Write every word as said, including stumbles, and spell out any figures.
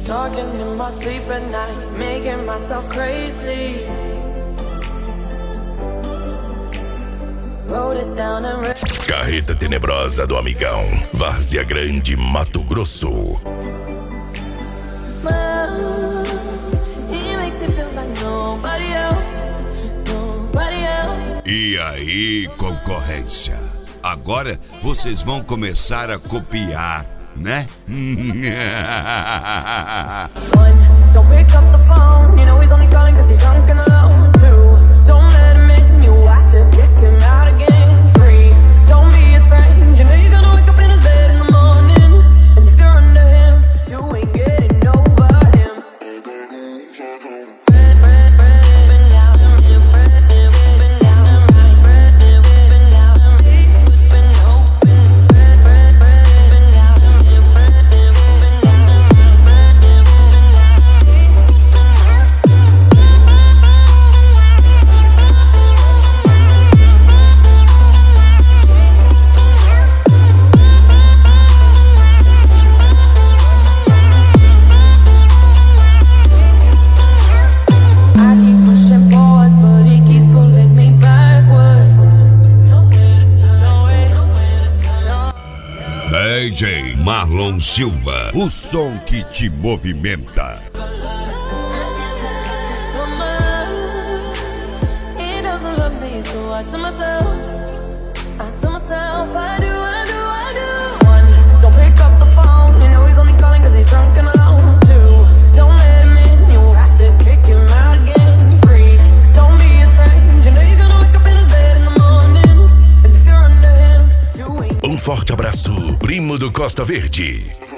Talking in my sleep at night, making myself crazy. Wrote it down and read. Carreta Tenebrosa do Amigão, Várzea Grande, Mato Grosso. Well, he makes you feel like nobody else, nobody else. E aí, concorrência? Agora vocês vão começar a copiar, né? One, don't pick up the phone, you know he's only calling cause he's drunk and alone. Two, don't let him in, you have to kick him out again. Three, don't be his friend, you know you're gonna wake up in his bed in the morning. And if you're under him, you ain't getting over him. Bread, bread, bread, been down, bread, been down, right, bread, been down, been hoping, bread, bread, bread, been down, bread, been down, right, bread, been I keep pushing forwards, but he keeps pulling me backwards. Nowhere to turn, nowhere to turn. D J Marlon Silva, o som que te movimenta. He doesn't love me, so I tell myself, I tell myself, I do, I do, I do. One, don't pick up the phone, you know he's only calling cause he's drunk and alone. Two, don't let him in, you have to kick him out again. Three, don't be his friend, you know you're gonna wake up in his bed in the morning. And if you're under him, you ain't. Um forte abraço, primo do Costa Verde.